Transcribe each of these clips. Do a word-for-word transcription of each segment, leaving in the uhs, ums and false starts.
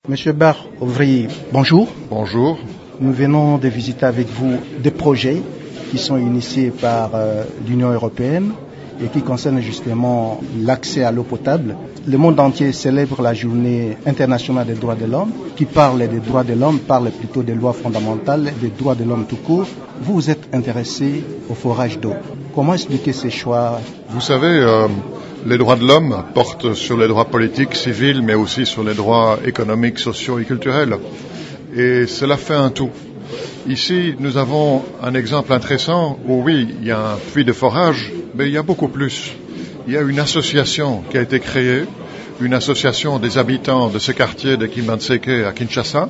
Monsieur Bar Ouvrier, bonjour. Bonjour. Nous venons de visiter avec vous des projets qui sont initiés par euh, l'Union européenne et qui concernent justement l'accès à l'eau potable. Le monde entier célèbre la journée internationale des droits de l'homme. Qui parle des droits de l'homme parle plutôt des lois fondamentales, des droits de l'homme tout court. Vous vous êtes intéressé au forage d'eau. Comment expliquer ces choix? Vous savez, euh, les droits de l'homme portent sur les droits politiques, civils, mais aussi sur les droits économiques, sociaux et culturels. Et cela fait un tout. Ici, nous avons un exemple intéressant où oui, il y a un puits de forage, mais il y a beaucoup plus. Il y a une association qui a été créée, une association des habitants de ce quartier de Kimbantseke à Kinshasa,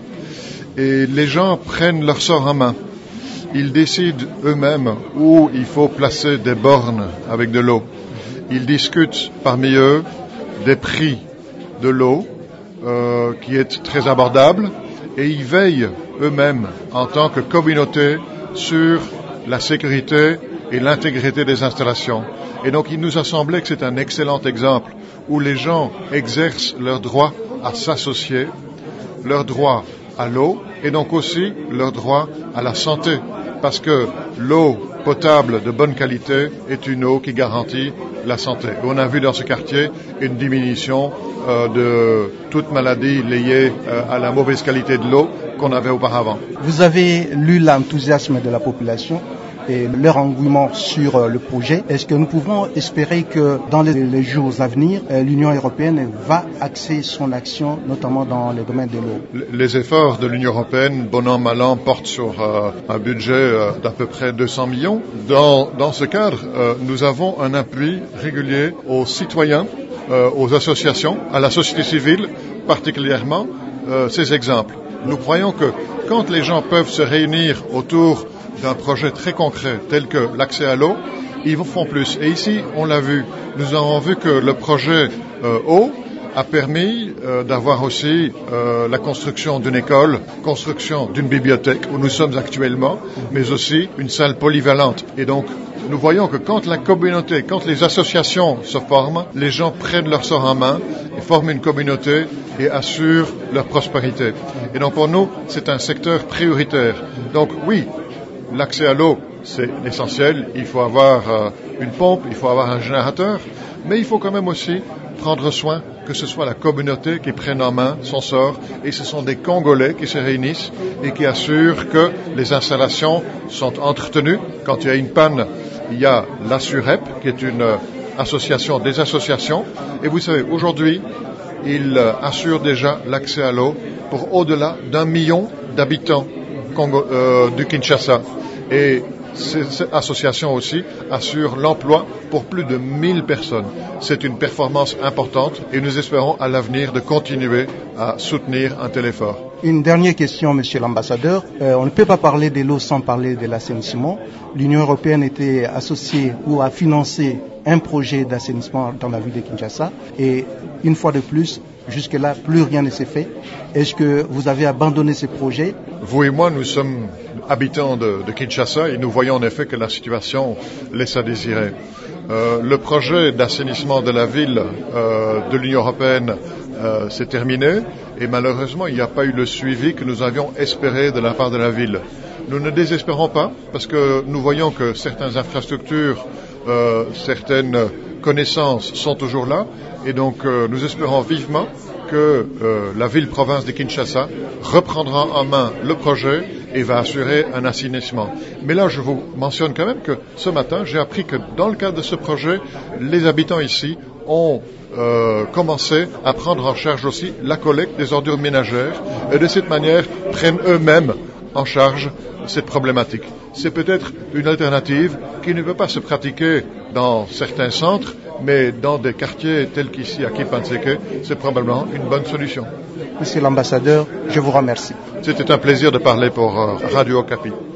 et les gens prennent leur sort en main. Ils décident eux-mêmes où il faut placer des bornes avec de l'eau. Ils discutent parmi eux des prix de l'eau euh, qui est très abordable, et ils veillent eux-mêmes en tant que communauté sur la sécurité et l'intégrité des installations. Et donc il nous a semblé que c'est un excellent exemple où les gens exercent leur droit à s'associer, leur droit à l'eau et donc aussi leur droit à la santé. Parce que l'eau potable de bonne qualité est une eau qui garantit la santé. On a vu dans ce quartier une diminution euh, de toute maladie liée euh, à la mauvaise qualité de l'eau qu'on avait auparavant. Vous avez lu l'enthousiasme de la population et leur engouement sur euh, le projet. Est-ce que nous pouvons espérer que dans les, les jours à venir, euh, l'Union européenne va axer son action, notamment dans le domaine de l'eau? Les efforts de l'Union européenne, bon an, mal an, portent sur euh, un budget euh, d'à peu près deux cents millions. Dans, dans ce cadre, euh, nous avons un appui régulier aux citoyens, euh, aux associations, à la société civile, particulièrement euh, ces exemples. Nous croyons que quand les gens peuvent se réunir autour d'un projet très concret tel que l'accès à l'eau, ils font plus. Et ici, on l'a vu, nous avons vu que le projet euh, eau a permis euh, d'avoir aussi euh, la construction d'une école, construction d'une bibliothèque où nous sommes actuellement, mais aussi une salle polyvalente. Et donc, nous voyons que quand la communauté, quand les associations se forment, les gens prennent leur sort en main et forment une communauté et assurent leur prospérité. Et donc, pour nous, c'est un secteur prioritaire. Donc, oui, l'accès à l'eau, c'est essentiel. Il faut avoir euh, une pompe, il faut avoir un générateur, mais il faut quand même aussi prendre soin que ce soit la communauté qui prenne en main son sort. Et ce sont des Congolais qui se réunissent et qui assurent que les installations sont entretenues. Quand il y a une panne, il y a la SUREP, qui est une euh, association des associations. Et vous savez, aujourd'hui, ils euh, assurent déjà l'accès à l'eau pour au-delà d'un million d'habitants Congo, euh, du Kinshasa. Et cette association aussi assure l'emploi pour plus de mille personnes. C'est une performance importante et nous espérons à l'avenir de continuer à soutenir un tel effort. Une dernière question, monsieur l'ambassadeur. Euh, on ne peut pas parler de l'eau sans parler de l'assainissement. L'Union européenne était associée ou a financé un projet d'assainissement dans la ville de Kinshasa. Et une fois de plus, jusque-là, plus rien ne s'est fait. Est-ce que vous avez abandonné ce projet? Vous et moi, nous sommes habitants de, de Kinshasa et nous voyons en effet que la situation laisse à désirer. Euh, le projet d'assainissement de la ville euh, de l'Union européenne euh, s'est terminé et malheureusement, il n'y a pas eu le suivi que nous avions espéré de la part de la ville. Nous ne désespérons pas parce que nous voyons que certaines infrastructures, euh, certaines connaissances sont toujours là et donc euh, nous espérons vivement que euh, la ville-province de Kinshasa reprendra en main le projet et va assurer un assainissement. Mais là, je vous mentionne quand même que ce matin, j'ai appris que dans le cadre de ce projet, les habitants ici ont euh, commencé à prendre en charge aussi la collecte des ordures ménagères et de cette manière prennent eux-mêmes en charge cette problématique. C'est peut-être une alternative qui ne peut pas se pratiquer dans certains centres, mais dans des quartiers tels qu'ici à Kimbantseke, c'est probablement une bonne solution. Monsieur l'ambassadeur, je vous remercie. C'était un plaisir de parler pour euh, Radio Okapi.